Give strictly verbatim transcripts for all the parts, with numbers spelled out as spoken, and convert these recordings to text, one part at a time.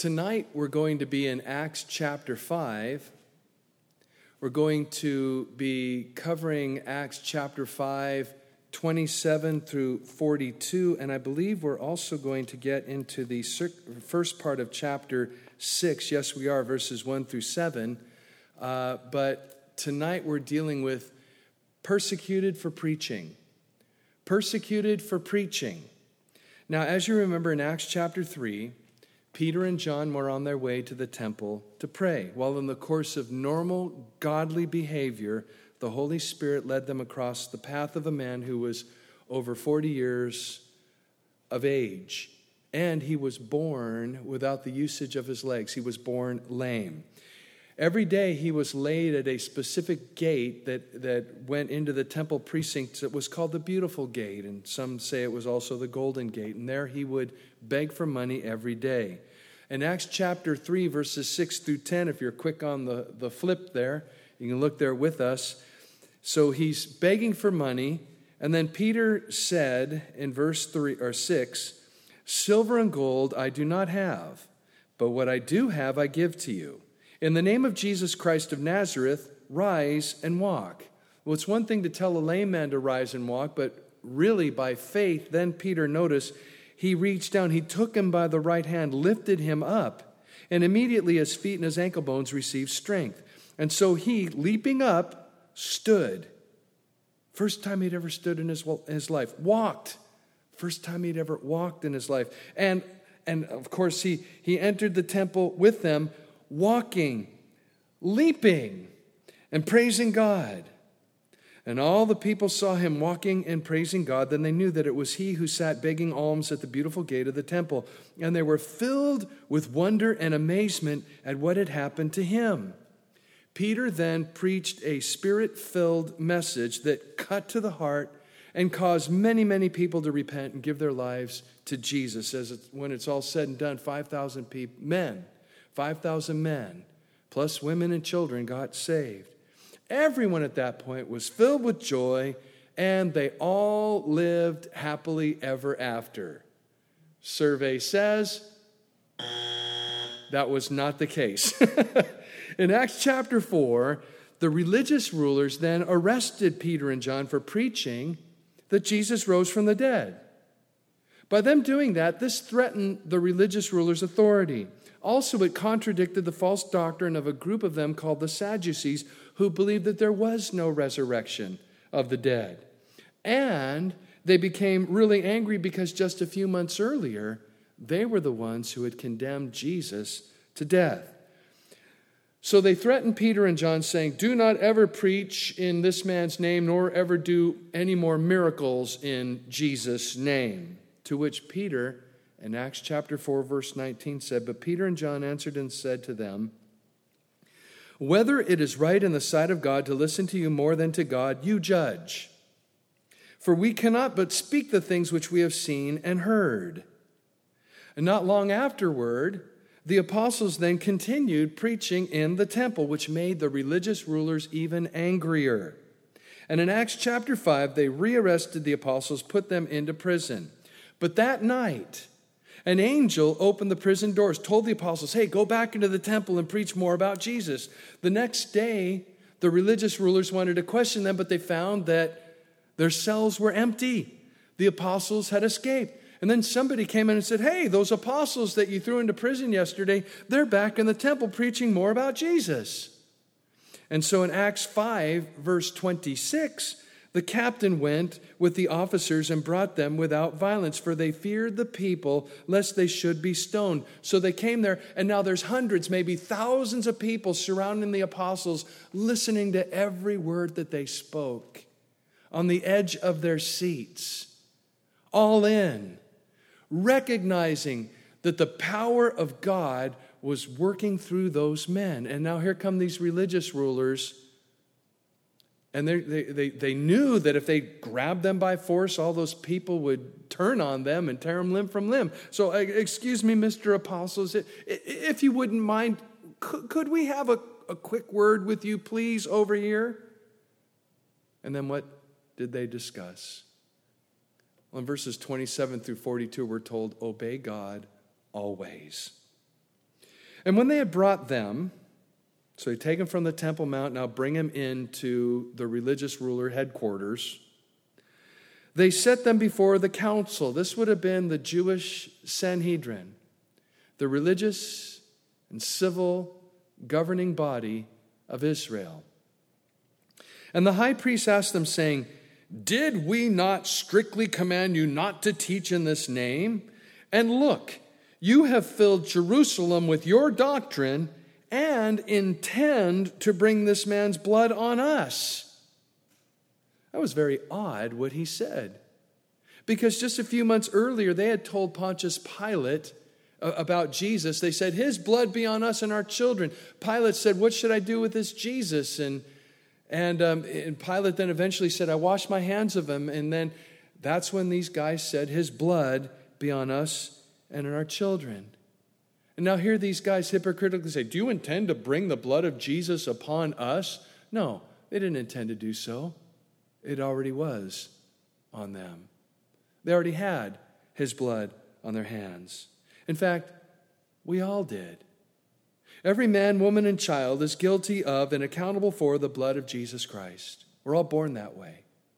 Tonight we're going to be in Acts chapter five. We're going to be covering Acts chapter five, twenty-seven through forty-two, and I believe we're also going to get into the first part of chapter six. Yes, we are, verses one through seven. Uh, but tonight we're dealing with persecuted for preaching. Persecuted for preaching. Now, as you remember in Acts chapter three, Peter and John were on their way to the temple to pray. While in the course of normal, godly behavior, the Holy Spirit led them across the path of a man who was over forty years of age. And he was born without the usage of his legs. He was born lame. Every day he was laid at a specific gate that, that went into the temple precincts that was called the Beautiful Gate. And some say it was also the Golden Gate. And there he would beg for money every day. In Acts chapter three, verses six through ten, if you're quick on the, the flip there, you can look there with us. So he's begging for money. And then Peter said in verse three or six, "Silver and gold I do not have, but what I do have I give to you. In the name of Jesus Christ of Nazareth, rise and walk." Well, it's one thing to tell a lame man to rise and walk, but really by faith, then Peter, notice, he reached down, he took him by the right hand, lifted him up, and immediately his feet and his ankle bones received strength. And so he, leaping up, stood. First time he'd ever stood in his, his life. Walked. First time he'd ever walked in his life. And, and of course, he, he entered the temple with them, walking, leaping, and praising God. And all the people saw him walking and praising God. Then they knew that it was he who sat begging alms at the Beautiful Gate of the temple. And they were filled with wonder and amazement at what had happened to him. Peter then preached a spirit-filled message that cut to the heart and caused many, many people to repent and give their lives to Jesus. As it's, when it's all said and done, five thousand people, men, five thousand men, plus women and children got saved. Everyone at that point was filled with joy, and they all lived happily ever after. Survey says that was not the case. In Acts chapter four, the religious rulers then arrested Peter and John for preaching that Jesus rose from the dead. By them doing that, this threatened the religious rulers' authority. Also, it contradicted the false doctrine of a group of them called the Sadducees, who believed that there was no resurrection of the dead. And they became really angry because just a few months earlier, they were the ones who had condemned Jesus to death. So they threatened Peter and John, saying, "Do not ever preach in this man's name, nor ever do any more miracles in Jesus' name." To which Peter, in Acts chapter four, verse nineteen, said, "But Peter and John answered and said to them, whether it is right in the sight of God to listen to you more than to God, you judge. For we cannot but speak the things which we have seen and heard." And not long afterward, the apostles then continued preaching in the temple, which made the religious rulers even angrier. And in Acts chapter five, they rearrested the apostles, put them into prison. But that night, an angel opened the prison doors, told the apostles, "Hey, go back into the temple and preach more about Jesus." The next day, the religious rulers wanted to question them, but they found that their cells were empty. The apostles had escaped. And then somebody came in and said, "Hey, those apostles that you threw into prison yesterday, they're back in the temple preaching more about Jesus." And so in Acts five, verse twenty-six, the captain went with the officers and brought them without violence, for they feared the people, lest they should be stoned. So they came there, and now there's hundreds, maybe thousands of people surrounding the apostles, listening to every word that they spoke, on the edge of their seats, all in, recognizing that the power of God was working through those men. And now here come these religious rulers. And they, they, they knew that if they grabbed them by force, all those people would turn on them and tear them limb from limb. So, excuse me, Mister Apostles, if you wouldn't mind, could we have a, a quick word with you, please, over here? And then what did they discuss? Well, in verses twenty-seven through forty-two, we're told, obey God always. And when they had brought them, so they take him from the Temple Mount, now bring him into the religious ruler headquarters. They set them before the council. This would have been the Jewish Sanhedrin, the religious and civil governing body of Israel. And the high priest asked them, saying, "Did we not strictly command you not to teach in this name? And look, you have filled Jerusalem with your doctrine and intend to bring this man's blood on us." That was very odd what he said. Because just a few months earlier, they had told Pontius Pilate about Jesus. They said, "His blood be on us and our children." Pilate said, "What should I do with this Jesus?" And, and, um, and Pilate then eventually said, "I wash my hands of him." And then that's when these guys said, "His blood be on us and on our children." And now here these guys hypocritically say, "Do you intend to bring the blood of Jesus upon us?" No, they didn't intend to do so. It already was on them. They already had his blood on their hands. In fact, we all did. Every man, woman, and child is guilty of and accountable for the blood of Jesus Christ. We're all born that way.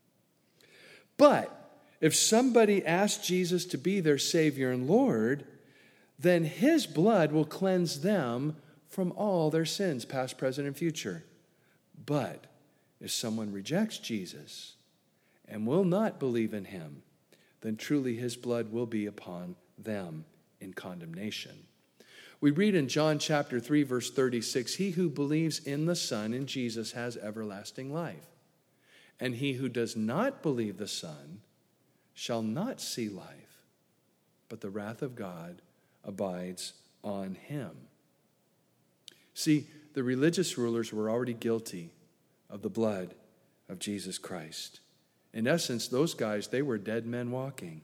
But if somebody asks Jesus to be their Savior and Lord, then his blood will cleanse them from all their sins, past, present, and future. But if someone rejects Jesus and will not believe in him, then truly his blood will be upon them in condemnation. We read in John chapter three, verse thirty-six, "He who believes in the Son, in Jesus, has everlasting life. And he who does not believe the Son shall not see life, but the wrath of God abides on him." See, the religious rulers were already guilty of the blood of Jesus Christ. In essence, those guys, they were dead men walking.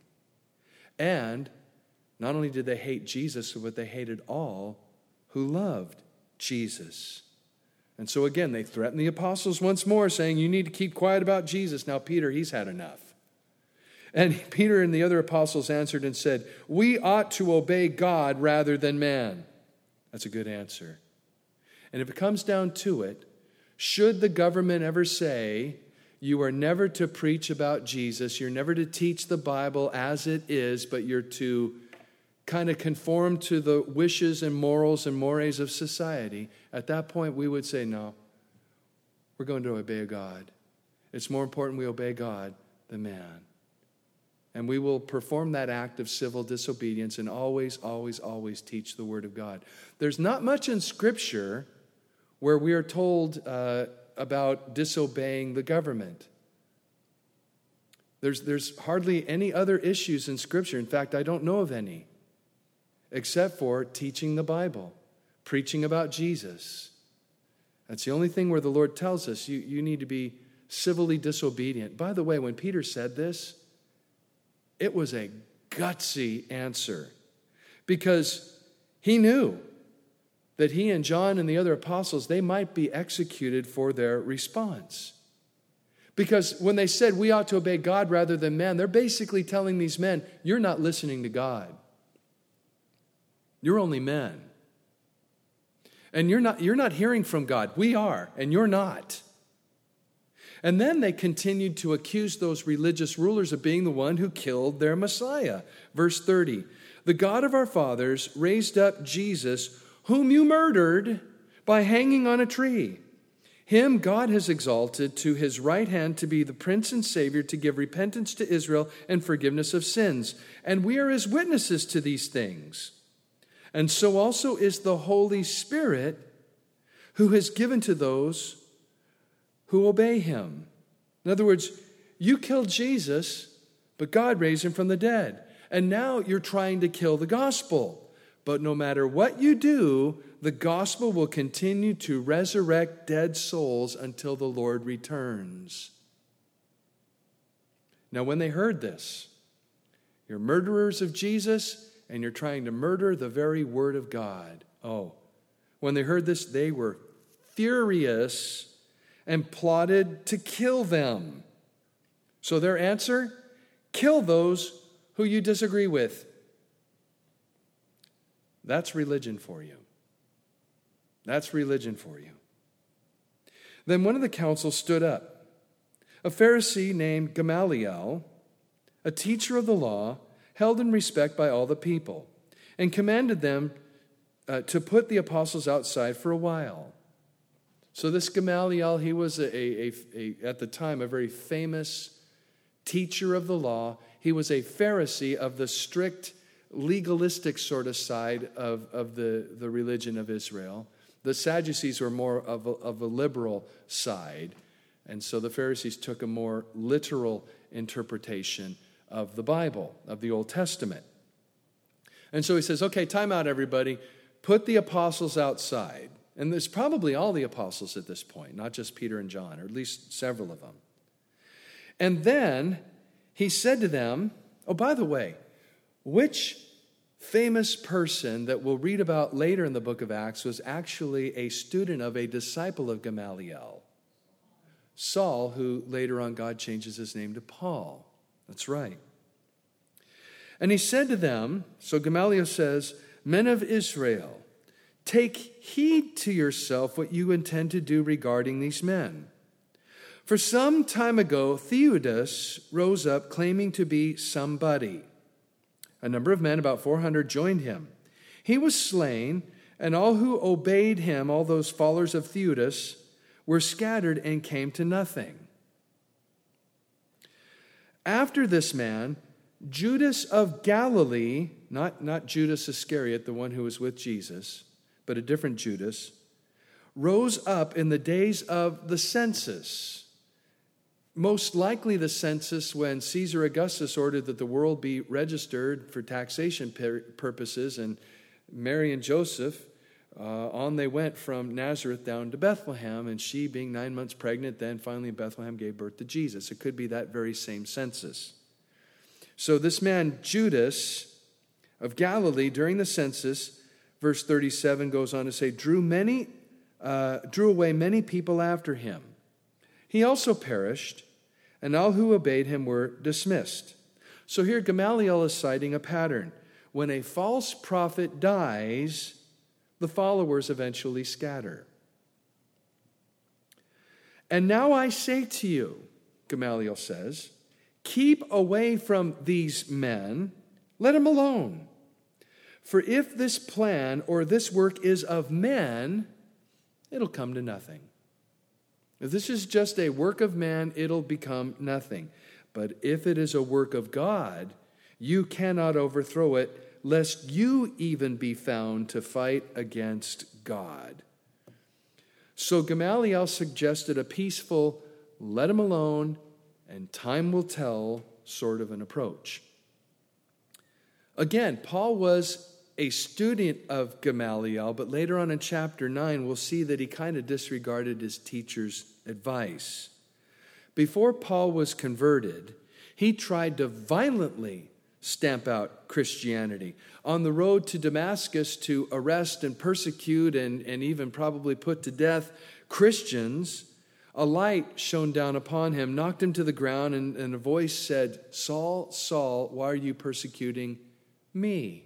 And not only did they hate Jesus, but they hated all who loved Jesus. And so again, they threatened the apostles once more, saying, "You need to keep quiet about Jesus." Now, Peter, he's had enough. And Peter and the other apostles answered and said, "We ought to obey God rather than man." That's a good answer. And if it comes down to it, should the government ever say, you are never to preach about Jesus, you're never to teach the Bible as it is, but you're to kind of conform to the wishes and morals and mores of society, at that point we would say, no, we're going to obey God. It's more important we obey God than man. And we will perform that act of civil disobedience and always, always, always teach the Word of God. There's not much in Scripture where we are told uh, about disobeying the government. There's, there's hardly any other issues in Scripture. In fact, I don't know of any, except for teaching the Bible, preaching about Jesus. That's the only thing where the Lord tells us you, you need to be civilly disobedient. By the way, when Peter said this, it was a gutsy answer, because he knew that he and John and the other apostles, they might be executed for their response. Because when they said we ought to obey God rather than man, they're basically telling these men, you're not listening to God. You're only men. And you're not, you're not hearing from God. We are, and you're not. And then they continued to accuse those religious rulers of being the one who killed their Messiah. Verse thirty, the God of our fathers raised up Jesus, whom you murdered by hanging on a tree. Him God has exalted to his right hand to be the Prince and Savior, to give repentance to Israel and forgiveness of sins. And we are his witnesses to these things. And so also is the Holy Spirit, who has given to those who obey him. In other words, you killed Jesus, but God raised him from the dead. And now you're trying to kill the gospel. But no matter what you do, the gospel will continue to resurrect dead souls until the Lord returns. Now, when they heard this, you're murderers of Jesus, and you're trying to murder the very word of God. Oh, when they heard this, they were furious and plotted to kill them. So their answer, kill those who you disagree with. That's religion for you. That's religion for you. Then one of the council stood up, a Pharisee named Gamaliel, a teacher of the law, held in respect by all the people, and commanded them uh, to put the apostles outside for a while. So this Gamaliel, he was, a, a, a, at the time, a very famous teacher of the law. He was a Pharisee of the strict, legalistic sort of side of, of the, the religion of Israel. The Sadducees were more of a, of a liberal side, and so the Pharisees took a more literal interpretation of the Bible, of the Old Testament. And so he says, okay, time out, everybody. Put the apostles outside. And there's probably all the apostles at this point, not just Peter and John, or at least several of them. And then he said to them, oh, by the way, which famous person that we'll read about later in the book of Acts was actually a student of a disciple of Gamaliel? Saul, who later on God changes his name to Paul. That's right. And he said to them, so Gamaliel says, men of Israel, take heed to yourself what you intend to do regarding these men. For some time ago, Theudas rose up claiming to be somebody. A number of men, about four hundred, joined him. He was slain, and all who obeyed him, all those followers of Theudas, were scattered and came to nothing. After this man, Judas of Galilee, not, not Judas Iscariot, the one who was with Jesus, but a different Judas, rose up in the days of the census. Most likely the census when Caesar Augustus ordered that the world be registered for taxation purposes, and Mary and Joseph, uh, on they went from Nazareth down to Bethlehem, and she, being nine months pregnant, then finally in Bethlehem gave birth to Jesus. It could be that very same census. So this man, Judas of Galilee, during the census, verse thirty-seven goes on to say, drew many, uh, drew away many people after him. He also perished, and all who obeyed him were dismissed. So here Gamaliel is citing a pattern. When a false prophet dies, the followers eventually scatter. And now I say to you, Gamaliel says, keep away from these men, let them alone. For if this plan or this work is of men, it'll come to nothing. If this is just a work of man, it'll become nothing. But if it is a work of God, you cannot overthrow it, lest you even be found to fight against God. So Gamaliel suggested a peaceful, let him alone, and time will tell sort of an approach. Again, Paul was a student of Gamaliel, but later on in chapter nine, we'll see that he kind of disregarded his teacher's advice. Before Paul was converted, he tried to violently stamp out Christianity. On the road to Damascus to arrest and persecute and, and even probably put to death Christians, a light shone down upon him, knocked him to the ground, and, and a voice said, Saul, Saul, why are you persecuting me?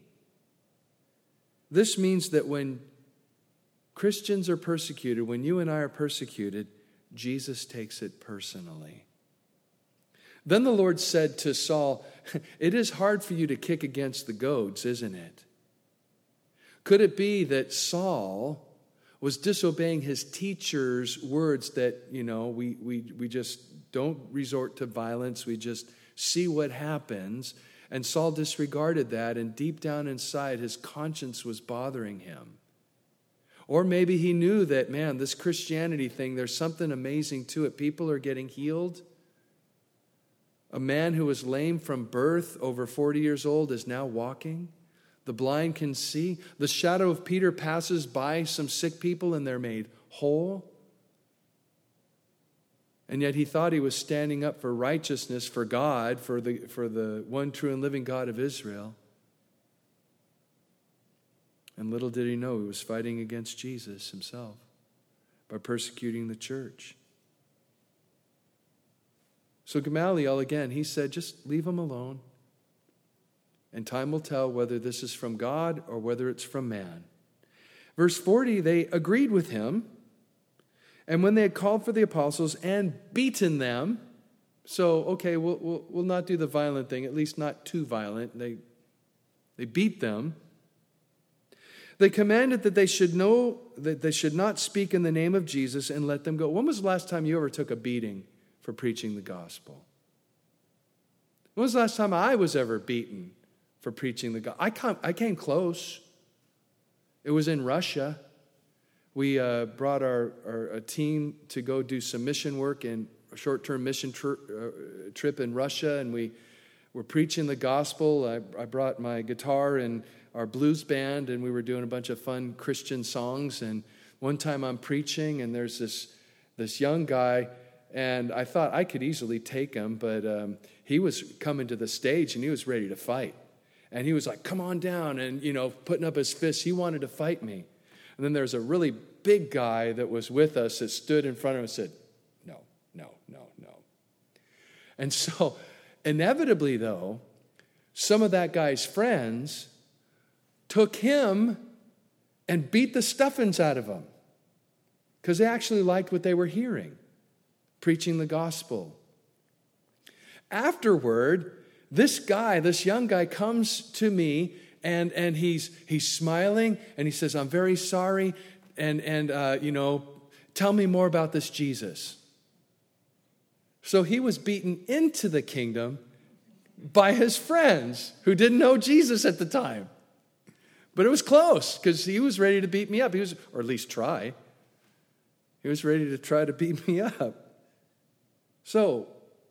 This means that when Christians are persecuted, when you and I are persecuted, Jesus takes it personally. Then the Lord said to Saul, it is hard for you to kick against the goads, isn't it? Could it be that Saul was disobeying his teacher's words that, you know, we, we, we just don't resort to violence, we just see what happens? And Saul disregarded that, and deep down inside, his conscience was bothering him. Or maybe he knew that, man, this Christianity thing, there's something amazing to it. People are getting healed. A man who was lame from birth, over forty years old, is now walking. The blind can see. The shadow of Peter passes by some sick people and they're made whole. And yet he thought he was standing up for righteousness, for God, for the, for the one true and living God of Israel. And little did he know he was fighting against Jesus himself by persecuting the church. So Gamaliel, again, he said, just leave him alone. And time will tell whether this is from God or whether it's from man. Verse forty, they agreed with him. And when they had called for the apostles and beaten them, so, okay, we'll, we'll, we'll not do the violent thing, at least not too violent. They, they beat them. They commanded that they should know that they should not speak in the name of Jesus and let them go. When was the last time you ever took a beating for preaching the gospel? When was the last time I was ever beaten for preaching the gospel? I came, I came close. It was in Russia. We uh, brought our, our a team to go do some mission work in a short-term mission tr- uh, trip in Russia, and we were preaching the gospel. I, I brought my guitar and our blues band, and we were doing a bunch of fun Christian songs. And one time I'm preaching, and there's this this young guy, and I thought I could easily take him, but um, he was coming to the stage, and he was ready to fight. And he was like, "Come on down," and, you know, putting up his fists. He wanted to fight me. And then there's a really big guy that was with us that stood in front of him and said, no, no, no, no. And so, inevitably, though, some of that guy's friends took him and beat the stuffings out of him because they actually liked what they were hearing, preaching the gospel. Afterward, this guy, this young guy, comes to me, and and he's he's smiling, and he says, "I'm very sorry, and and uh, you know, tell me more about this Jesus." So he was beaten into the kingdom by his friends who didn't know Jesus at the time. But it was close, because he was ready to beat me up. He was, or at least try. He was ready to try to beat me up. So,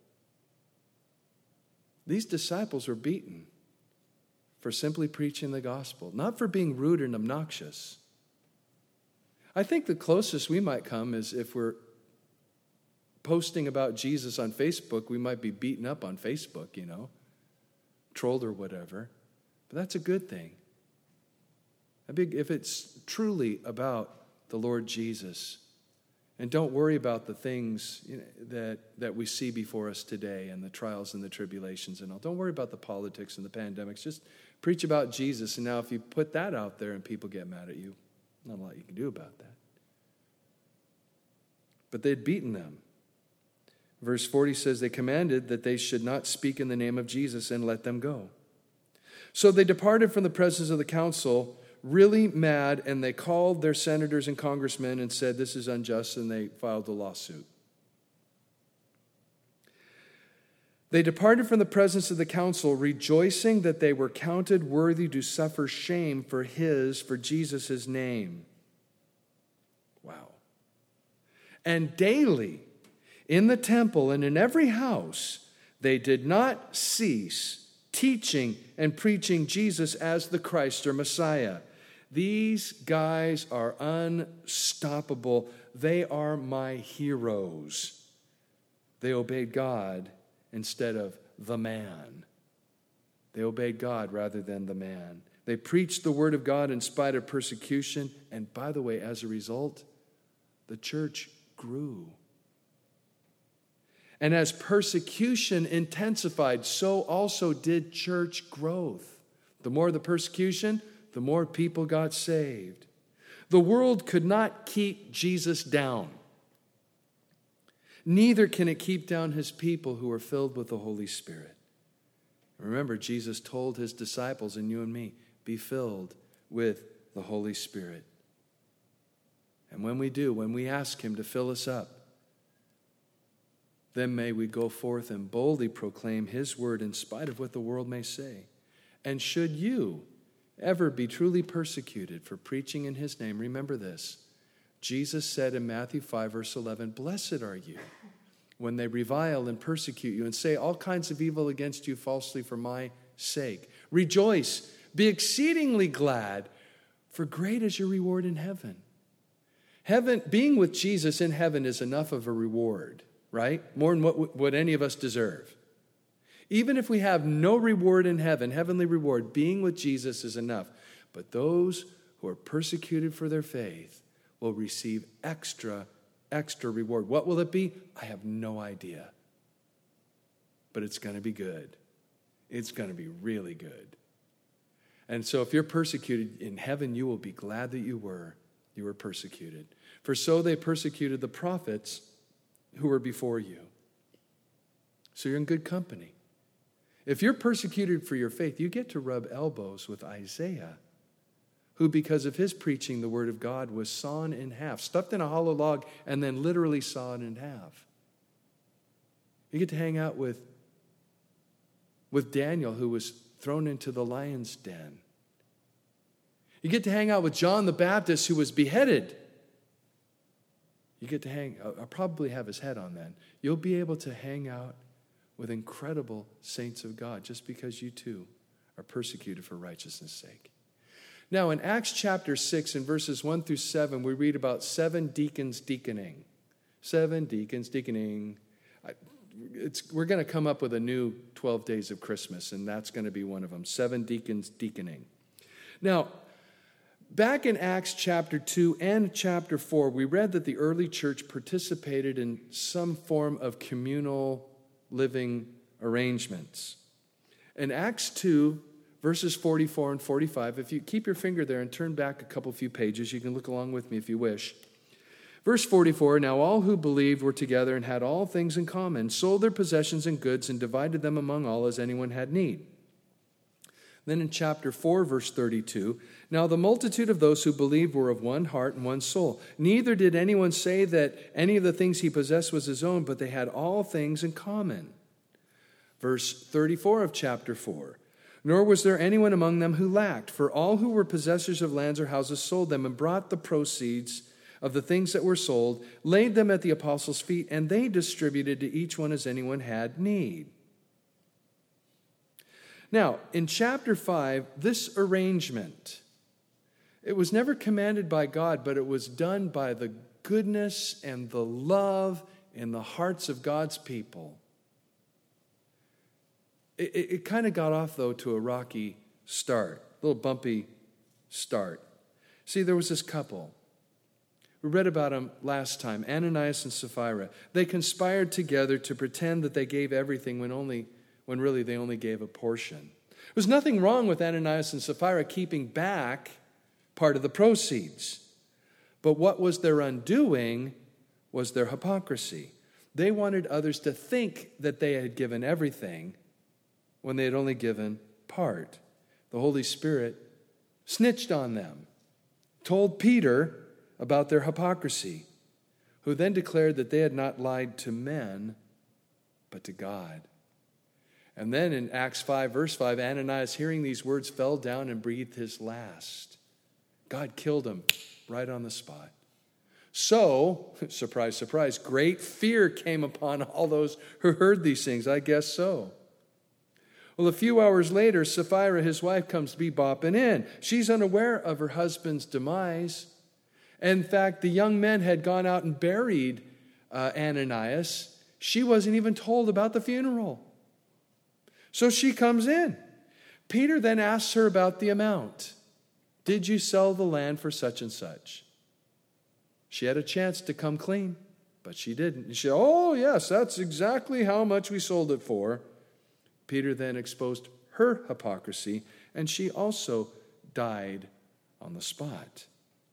these disciples were beaten for simply preaching the gospel, not for being rude and obnoxious. I think the closest we might come is if we're posting about Jesus on Facebook, we might be beaten up on Facebook, you know, trolled or whatever. But that's a good thing. If it's truly about the Lord Jesus. And don't worry about the things, you know, that, that we see before us today and the trials and the tribulations and all. Don't worry about the politics and the pandemics. Just preach about Jesus. And now if you put that out there and people get mad at you, not a lot you can do about that. But they'd beaten them. Verse forty says they commanded that they should not speak in the name of Jesus and let them go. So they departed from the presence of the council really mad, and they called their senators and congressmen and said, "This is unjust," and they filed a lawsuit. They departed from the presence of the council, rejoicing that they were counted worthy to suffer shame for his, for Jesus' name. Wow. And daily, in the temple and in every house, they did not cease teaching and preaching Jesus as the Christ or Messiah. These guys are unstoppable. They are my heroes. They obeyed God instead of the man. They obeyed God rather than the man. They preached the word of God in spite of persecution. And by the way, as a result, the church grew. And as persecution intensified, so also did church growth. The more the persecution, the more people got saved. The world could not keep Jesus down. Neither can it keep down his people who are filled with the Holy Spirit. Remember, Jesus told his disciples, and you and me, be filled with the Holy Spirit. And when we do, when we ask him to fill us up, then may we go forth and boldly proclaim his word in spite of what the world may say. And should you ever be truly persecuted for preaching in his name, remember this. Jesus said in Matthew five, verse eleven, "Blessed are you when they revile and persecute you and say all kinds of evil against you falsely for my sake. Rejoice, be exceedingly glad, for great is your reward in heaven." Heaven, being with Jesus in heaven is enough of a reward, right? More than what, what any of us deserve. Even if we have no reward in heaven, heavenly reward, being with Jesus is enough. But those who are persecuted for their faith will receive extra, extra reward. What will it be? I have no idea. But it's going to be good. It's going to be really good. And so if you're persecuted, in heaven you will be glad that you were. You were persecuted. For so they persecuted the prophets who were before you. So you're in good company. If you're persecuted for your faith, you get to rub elbows with Isaiah, who because of his preaching the word of God was sawn in half, stuffed in a hollow log, and then literally sawn in half. You get to hang out with, with Daniel, who was thrown into the lion's den. You get to hang out with John the Baptist, who was beheaded. You get to hang, I'll probably have his head on then. You'll be able to hang out with incredible saints of God just because you too are persecuted for righteousness' sake. Now, in Acts chapter six, in verses one through seven, we read about seven deacons deaconing. Seven deacons deaconing. It's, we're going to come up with a new twelve days of Christmas, and that's going to be one of them. Seven deacons deaconing. Now, back in Acts chapter two and chapter four, we read that the early church participated in some form of communal living arrangements. In Acts two, verses forty-four and forty-five, if you keep your finger there and turn back a couple few pages, you can look along with me if you wish. Verse forty-four, now all who believed were together and had all things in common, sold their possessions and goods and divided them among all as anyone had need. Then in chapter four, verse thirty-two, now the multitude of those who believed were of one heart and one soul. Neither did anyone say that any of the things he possessed was his own, but they had all things in common. Verse thirty-four of chapter four, nor was there anyone among them who lacked, for all who were possessors of lands or houses sold them and brought the proceeds of the things that were sold, laid them at the apostles' feet, and they distributed to each one as anyone had need. Now, in chapter five, this arrangement, it was never commanded by God, but it was done by the goodness and the love in the hearts of God's people. It, it, it kind of got off, though, to a rocky start, a little bumpy start. See, there was this couple. We read about them last time, Ananias and Sapphira. They conspired together to pretend that they gave everything when only when really they only gave a portion. There was nothing wrong with Ananias and Sapphira keeping back part of the proceeds. But what was their undoing was their hypocrisy. They wanted others to think that they had given everything when they had only given part. The Holy Spirit snitched on them, told Peter about their hypocrisy, who then declared that they had not lied to men, but to God. And then in Acts five, verse five, Ananias, hearing these words, fell down and breathed his last. God killed him right on the spot. So, surprise, surprise, great fear came upon all those who heard these things. I guess so. Well, a few hours later, Sapphira, his wife, comes to be bopping in. She's unaware of her husband's demise. In fact, the young men had gone out and buried uh, Ananias. She wasn't even told about the funeral. So she comes in. Peter then asks her about the amount. Did you sell the land for such and such? She had a chance to come clean, but she didn't. And she said, oh, yes, that's exactly how much we sold it for. Peter then exposed her hypocrisy, and she also died on the spot.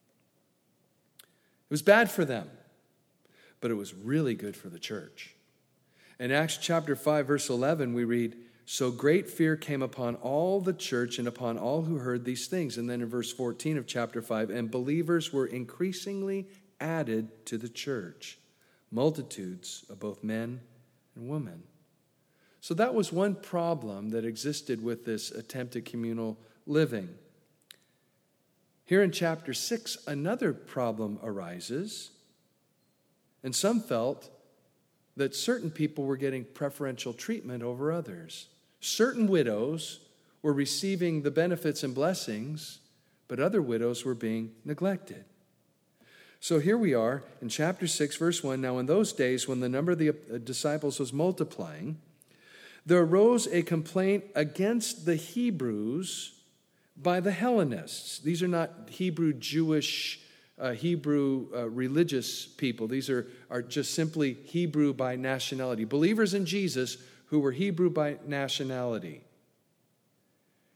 It was bad for them, but it was really good for the church. In Acts chapter five, verse eleven, we read, so great fear came upon all the church and upon all who heard these things. And then in verse fourteen of chapter five, and believers were increasingly added to the church, multitudes of both men and women. So that was one problem that existed with this attempted communal living. Here in chapter six, another problem arises, and some felt that certain people were getting preferential treatment over others. Certain widows were receiving the benefits and blessings, but other widows were being neglected. So here we are in chapter six, verse one. Now in those days, when the number of the disciples was multiplying, there arose a complaint against the Hebrews by the Hellenists. These are not Hebrew Jewish, uh, Hebrew uh, religious people. These are, are just simply Hebrew by nationality. Believers in Jesus who were Hebrew by nationality.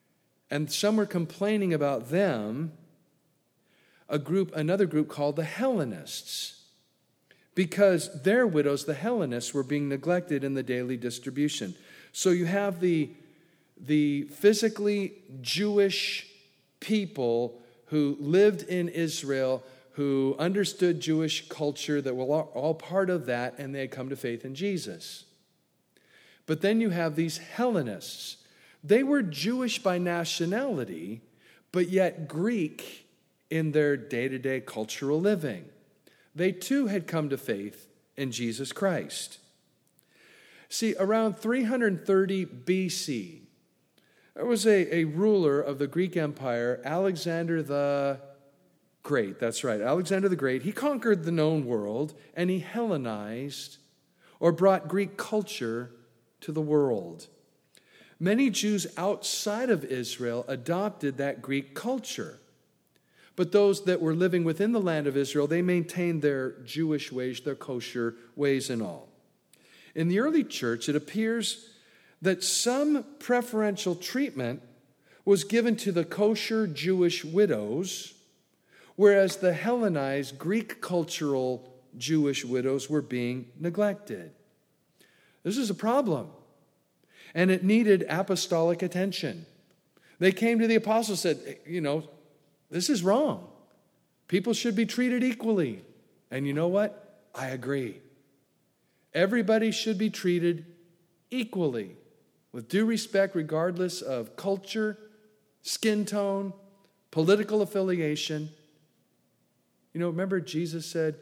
and some were complaining about them, a group, another group called the Hellenists, because their widows, the Hellenists, were being neglected in the daily distribution. So you have the, the physically Jewish people who lived in Israel, who understood Jewish culture, that were all part of that, and they had come to faith in Jesus. But then you have these Hellenists. They were Jewish by nationality, but yet Greek in their day-to-day cultural living. They too had come to faith in Jesus Christ. See, around three hundred thirty B C, there was a, a ruler of the Greek Empire, Alexander the Great. That's right, Alexander the Great. He conquered the known world, and he Hellenized, or brought Greek culture to the world. Many Jews outside of Israel adopted that Greek culture. But those that were living within the land of Israel, they maintained their Jewish ways, their kosher ways and all. In the early church, it appears that some preferential treatment was given to the kosher Jewish widows, whereas the Hellenized Greek cultural Jewish widows were being neglected. This is a problem, and it needed apostolic attention. They came to the apostles and said, you know, this is wrong. People should be treated equally. And you know what? I agree. Everybody should be treated equally, with due respect regardless of culture, skin tone, political affiliation. You know, remember Jesus said,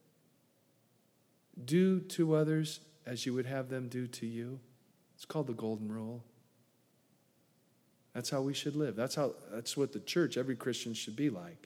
do to others as you would have them do to you. It's called the Golden Rule. That's how we should live. That's how. That's what the church, every Christian, should be like.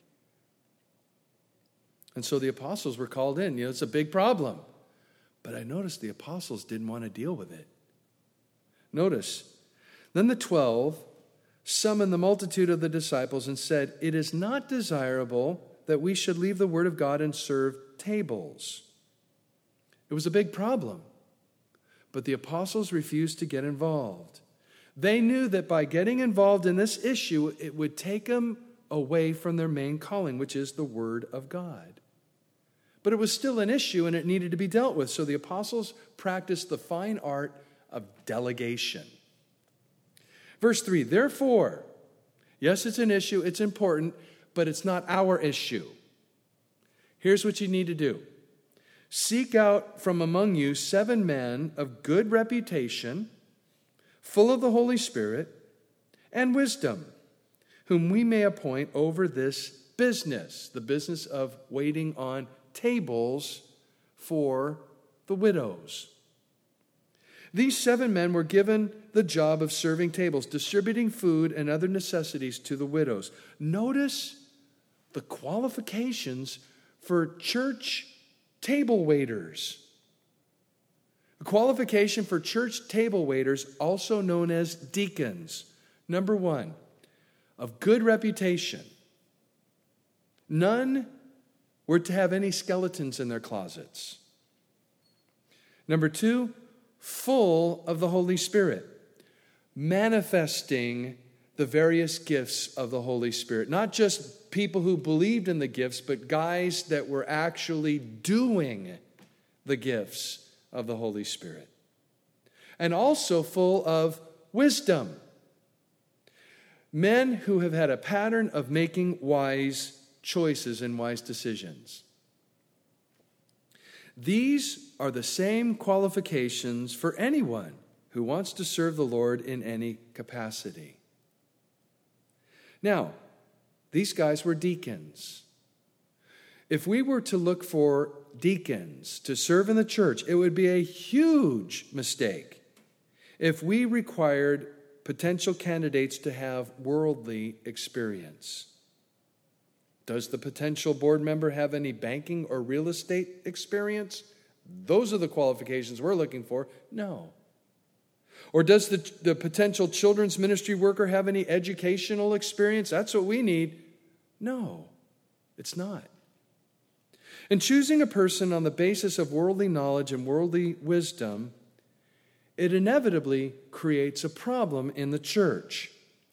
And so the apostles were called in. You know, it's a big problem. But I noticed the apostles didn't want to deal with it. Notice, then the twelve summoned the multitude of the disciples and said, it is not desirable that we should leave the word of God and serve tables. It was a big problem. But the apostles refused to get involved. They knew that by getting involved in this issue, it would take them away from their main calling, which is the Word of God. But it was still an issue, and it needed to be dealt with. So the apostles practiced the fine art of delegation. Verse three, therefore, yes, it's an issue, it's important, but it's not our issue. Here's what you need to do. Seek out from among you seven men of good reputation, full of the Holy Spirit and wisdom, whom we may appoint over this business, the business of waiting on tables for the widows. These seven men were given the job of serving tables, distributing food and other necessities to the widows. Notice the qualifications for church table waiters. A qualification for church table waiters, also known as deacons. Number one, of good reputation. None were to have any skeletons in their closets. Number two, full of the Holy Spirit, manifesting the various gifts of the Holy Spirit. Not just people who believed in the gifts, but guys that were actually doing the gifts of the Holy Spirit. And also full of wisdom. Men who have had a pattern of making wise choices and wise decisions. These are the same qualifications for anyone who wants to serve the Lord in any capacity. Now, these guys were deacons. If we were to look for deacons to serve in the church, it would be a huge mistake if we required potential candidates to have worldly experience. Does the potential board member have any banking or real estate experience? Those are the qualifications we're looking for. No. Or does the, the potential children's ministry worker have any educational experience? That's what we need. No, it's not. In choosing a person on the basis of worldly knowledge and worldly wisdom, it inevitably creates a problem in the church.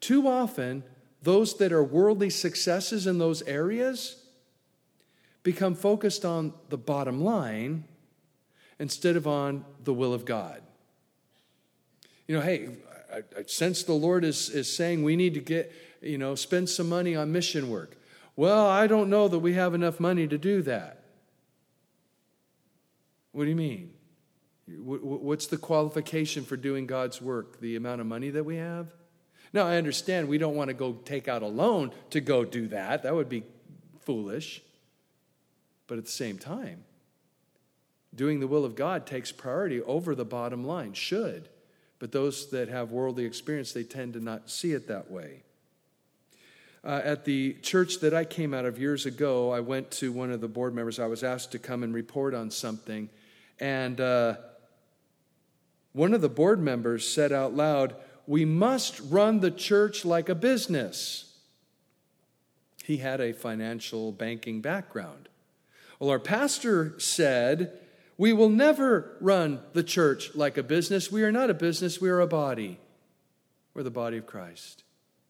Too often, those that are worldly successes in those areas become focused on the bottom line instead of on the will of God. You know, hey, I, I sense the Lord is, is saying we need to get, you know, spend some money on mission work. Well, I don't know that we have enough money to do that. What do you mean? What's the qualification for doing God's work? The amount of money that we have? Now, I understand we don't want to go take out a loan to go do that. That would be foolish. But at the same time, doing the will of God takes priority over the bottom line. Should. But those that have worldly experience, they tend to not see it that way. Uh, at the church that I came out of years ago, I went to one of the board members. I was asked to come and report on something. And uh, one of the board members said out loud, "We must run the church like a business." He had a financial banking background. Well, our pastor said, "We will never run the church like a business. We are not a business, we are a body. We're the body of Christ."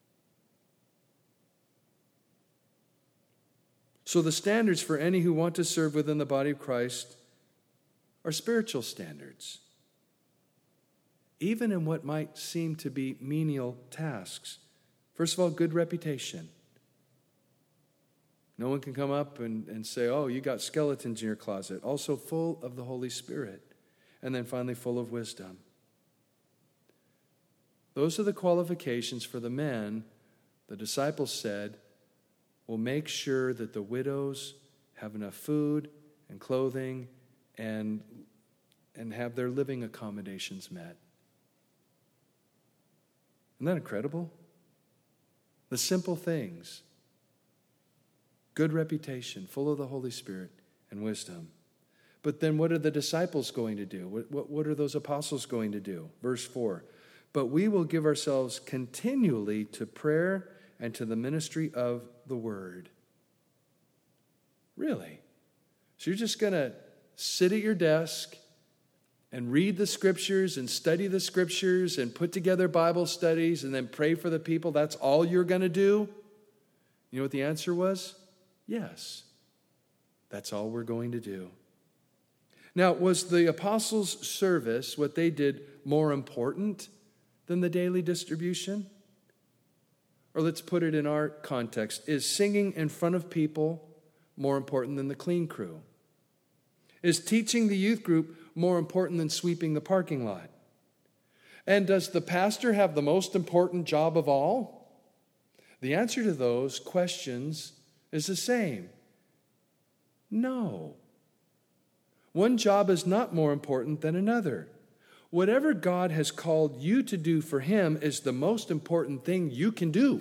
So the standards for any who want to serve within the body of Christ are spiritual standards, even in what might seem to be menial tasks. First of all, good reputation. No one can come up and, and say, "Oh, you got skeletons in your closet." Also full of the Holy Spirit. And then finally, full of wisdom. Those are the qualifications for the men the disciples said will make sure that the widows have enough food and clothing and, and have their living accommodations met. Isn't that incredible? The simple things. Good reputation, full of the Holy Spirit and wisdom. But then what are the disciples going to do? What, what, what are those apostles going to do? Verse four, "But we will give ourselves continually to prayer and to the ministry of the word." Really? So you're just going to sit at your desk and read the scriptures and study the scriptures and put together Bible studies and then pray for the people? That's all you're going to do? You know what the answer was? Yes. That's all we're going to do. Now, was the apostles' service, what they did, more important than the daily distribution? Or let's put it in our context. Is singing in front of people more important than the clean crew? Is teaching the youth group more important than sweeping the parking lot? And does the pastor have the most important job of all? The answer to those questions is the same. No. One job is not more important than another. Whatever God has called you to do for Him is the most important thing you can do.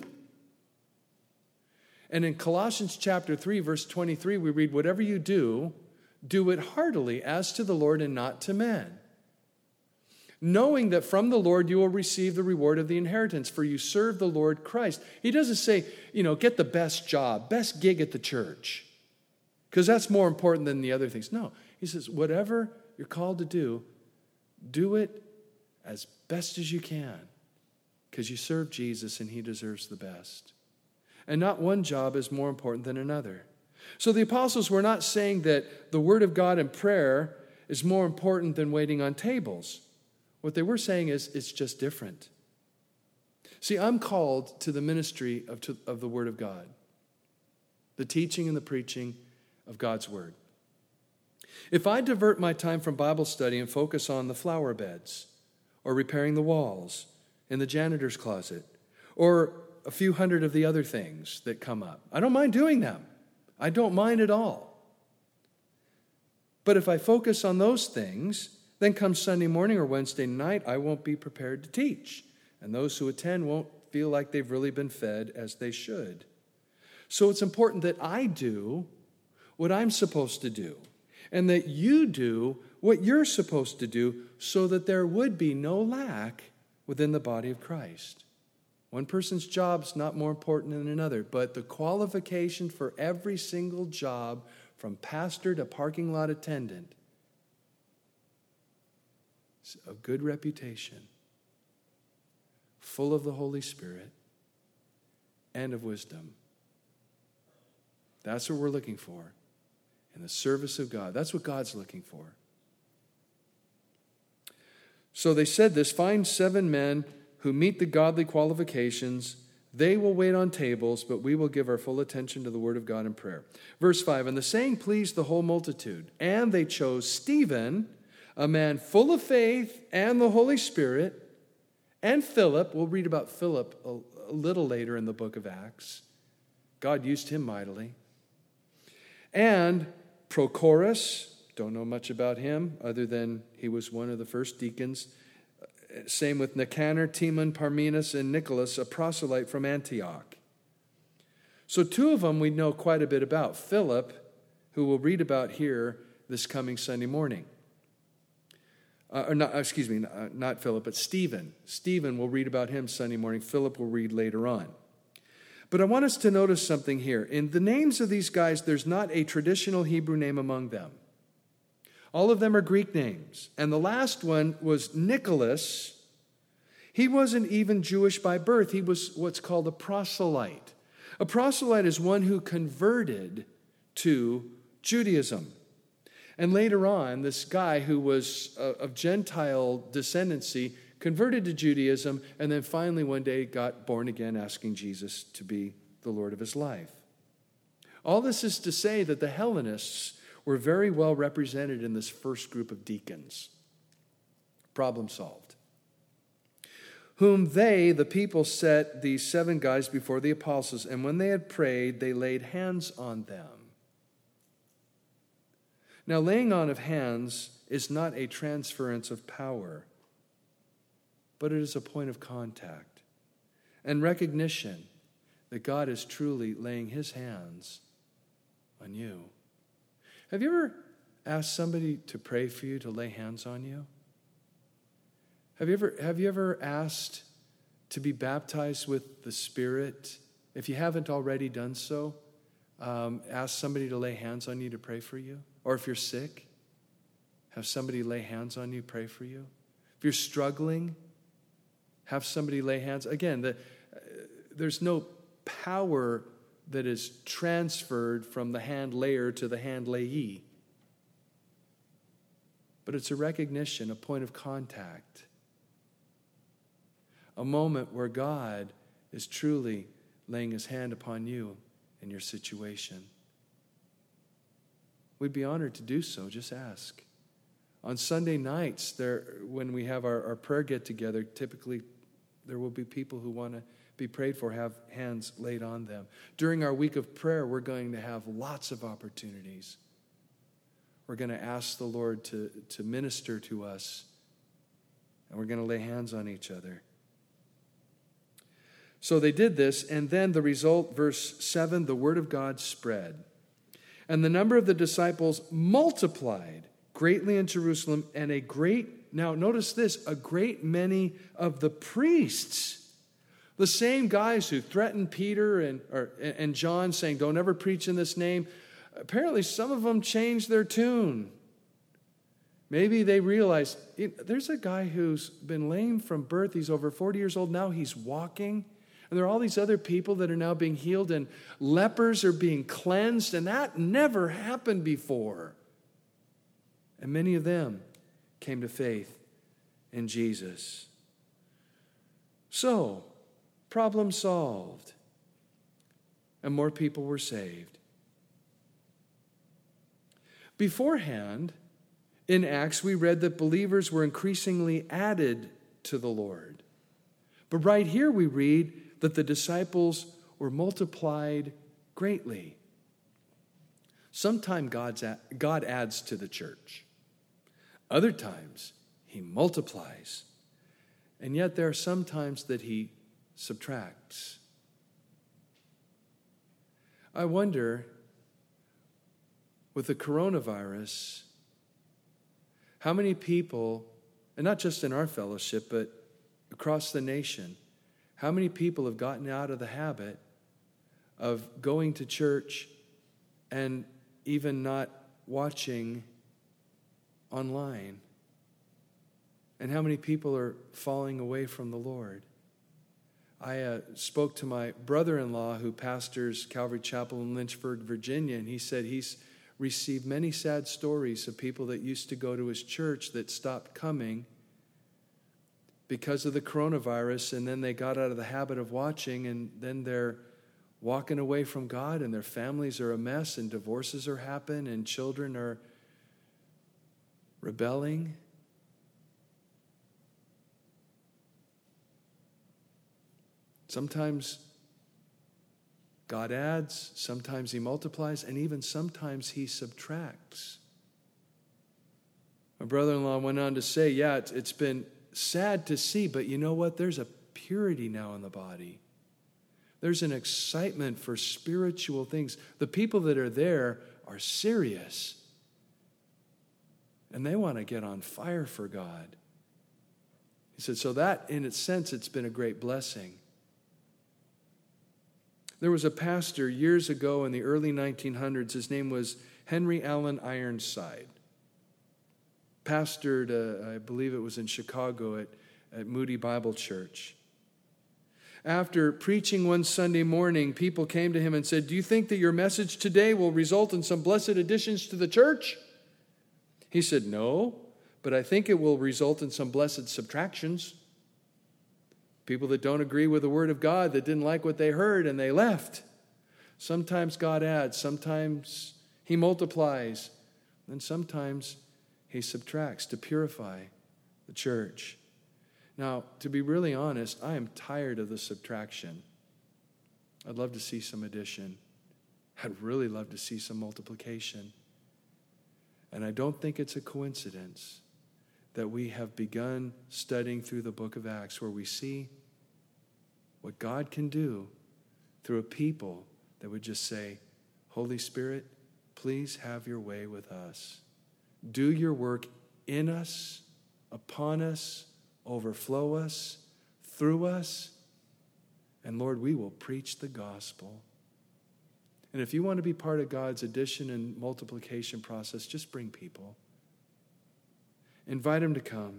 And in Colossians chapter three, verse twenty-three, we read, "Whatever you do, do it heartily as to the Lord and not to men, knowing that from the Lord you will receive the reward of the inheritance, for you serve the Lord Christ." He doesn't say, you know, get the best job, best gig at the church, because that's more important than the other things. No, he says, whatever you're called to do, do it as best as you can, because you serve Jesus and He deserves the best. And not one job is more important than another. So the apostles were not saying that the Word of God and prayer is more important than waiting on tables. What they were saying is it's just different. See, I'm called to the ministry of, to, of the Word of God, the teaching and the preaching of God's Word. If I divert my time from Bible study and focus on the flower beds or repairing the walls in the janitor's closet or a few hundred of the other things that come up, I don't mind doing them. I don't mind at all. But if I focus on those things, then come Sunday morning or Wednesday night, I won't be prepared to teach. And those who attend won't feel like they've really been fed as they should. So it's important that I do what I'm supposed to do, and that you do what you're supposed to do, so that there would be no lack within the body of Christ. One person's job is not more important than another, but the qualification for every single job, from pastor to parking lot attendant, is a good reputation, full of the Holy Spirit, and of wisdom. That's what we're looking for in the service of God. That's what God's looking for. So they said this, find seven men who meet the godly qualifications. They will wait on tables, but we will give our full attention to the word of God in prayer. Verse five, and the saying pleased the whole multitude, and they chose Stephen, a man full of faith and the Holy Spirit, and Philip. We'll read about Philip a, a little later in the book of Acts. God used him mightily. And Prochorus, don't know much about him other than he was one of the first deacons. Same with Nicanor, Timon, Parmenas, and Nicholas, a proselyte from Antioch. So two of them we know quite a bit about. Philip, who we'll read about here this coming Sunday morning. Uh, or not, excuse me, not, not Philip, but Stephen. Stephen, we'll read about him Sunday morning. Philip will read later on. But I want us to notice something here. In the names of these guys, there's not a traditional Hebrew name among them. All of them are Greek names. And the last one was Nicholas. He wasn't even Jewish by birth. He was what's called a proselyte. A proselyte is one who converted to Judaism. And later on, this guy who was of Gentile descendancy converted to Judaism, and then finally one day got born again, asking Jesus to be the Lord of his life. All this is to say that the Hellenists were very well represented in this first group of deacons. Problem solved. Whom they, the people, set these seven guys before the apostles, and when they had prayed, they laid hands on them. Now, laying on of hands is not a transference of power, but it is a point of contact and recognition that God is truly laying his hands on you. Have you ever asked somebody to pray for you, to lay hands on you? Have you ever, have you ever asked to be baptized with the Spirit? If you haven't already done so, um, ask somebody to lay hands on you to pray for you. Or if you're sick, have somebody lay hands on you, pray for you. If you're struggling, have somebody lay hands. Again, the, uh, there's no power that is transferred from the hand layer to the hand layee. But it's a recognition, a point of contact. A moment where God is truly laying his hand upon you in your situation. We'd be honored to do so. Just ask. On Sunday nights, there, when we have our, our prayer get-together, typically there will be people who want to be prayed for, have hands laid on them. During our week of prayer, we're going to have lots of opportunities. We're going to ask the Lord to, to minister to us, and we're going to lay hands on each other. So they did this, and then the result, verse seven, the word of God spread. And the number of the disciples multiplied greatly in Jerusalem, and a great, now notice this, a great many of the priests, the same guys who threatened Peter and, or, and John saying, don't ever preach in this name, apparently some of them changed their tune. Maybe they realized, there's a guy who's been lame from birth, he's over forty years old, now he's walking. And there are all these other people that are now being healed, and lepers are being cleansed, and that never happened before. And many of them came to faith in Jesus. So, problem solved. And more people were saved. Beforehand, in Acts, we read that believers were increasingly added to the Lord. But right here we read that the disciples were multiplied greatly. Sometimes God's a- God adds to the church. Other times, he multiplies. And yet there are some times that he subtracts. I wonder, with the coronavirus, how many people, and not just in our fellowship, but across the nation, how many people have gotten out of the habit of going to church and even not watching online? And how many people are falling away from the Lord? I uh, spoke to my brother-in-law who pastors Calvary Chapel in Lynchburg, Virginia, and he said he's received many sad stories of people that used to go to his church that stopped coming because of the coronavirus, and then they got out of the habit of watching, and then they're walking away from God, and their families are a mess, and divorces are happening, and children are rebelling. Sometimes God adds, sometimes he multiplies, and even sometimes he subtracts. My brother-in-law went on to say, yeah, it's, it's been sad to see, but you know what? There's a purity now in the body. There's an excitement for spiritual things. The people that are there are serious, and they want to get on fire for God. He said, so that, in its sense, it's been a great blessing. There was a pastor years ago in the early nineteen hundreds. His name was Henry Allen Ironside. Pastored, uh, I believe it was in Chicago at, at Moody Bible Church. After preaching one Sunday morning, people came to him and said, do you think that your message today will result in some blessed additions to the church? He said, no, but I think it will result in some blessed subtractions. People that don't agree with the Word of God, that didn't like what they heard, and they left. Sometimes God adds, sometimes he multiplies, and sometimes he subtracts to purify the church. Now, to be really honest, I am tired of the subtraction. I'd love to see some addition. I'd really love to see some multiplication. And I don't think it's a coincidence that we have begun studying through the book of Acts, where we see what God can do through a people that would just say, Holy Spirit, please have your way with us. Do your work in us, upon us, overflow us, through us, and Lord, we will preach the gospel. And if you want to be part of God's addition and multiplication process, just bring people. Invite them to come.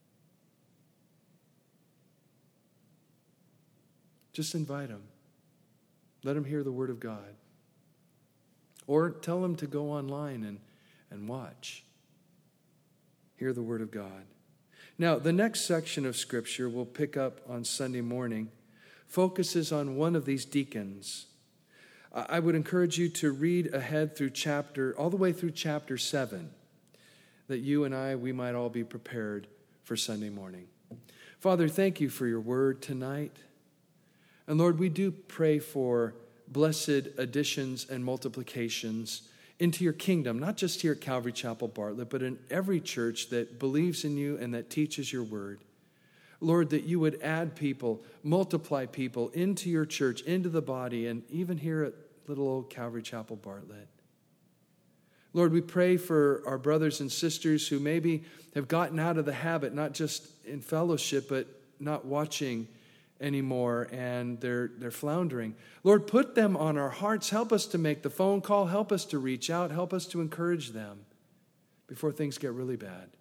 Just invite them. Let them hear the word of God. Or tell them to go online and, and watch. Hear the word of God. Now, the next section of Scripture we'll pick up on Sunday morning focuses on one of these deacons. I would encourage you to read ahead through chapter, all the way through chapter seven, that you and I, we might all be prepared for Sunday morning. Father, thank you for your word tonight. And Lord, we do pray for blessed additions and multiplications into your kingdom, not just here at Calvary Chapel Bartlett, but in every church that believes in you and that teaches your word. Lord, that you would add people, multiply people into your church, into the body, and even here at little old Calvary Chapel Bartlett. Lord, we pray for our brothers and sisters who maybe have gotten out of the habit, not just in fellowship, but not watching anymore, and they're they're floundering. Lord, put them on our hearts. Help us to make the phone call. Help us to reach out. Help us to encourage them before things get really bad.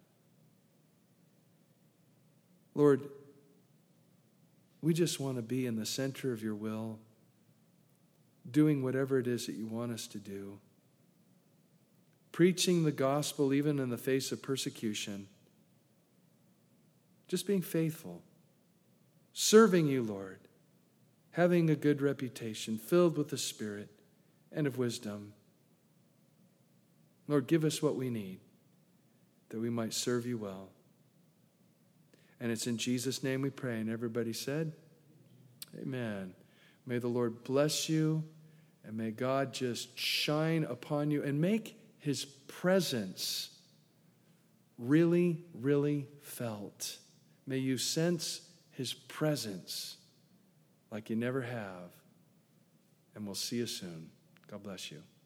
Lord, we just want to be in the center of your will, doing whatever it is that you want us to do, preaching the gospel even in the face of persecution, just being faithful, serving you, Lord, having a good reputation, filled with the Spirit and of wisdom. Lord, give us what we need, that we might serve you well. And it's in Jesus' name we pray. And everybody said, amen. May the Lord bless you, and may God just shine upon you and make his presence really, really felt. May you sense his presence like you never have. And we'll see you soon. God bless you.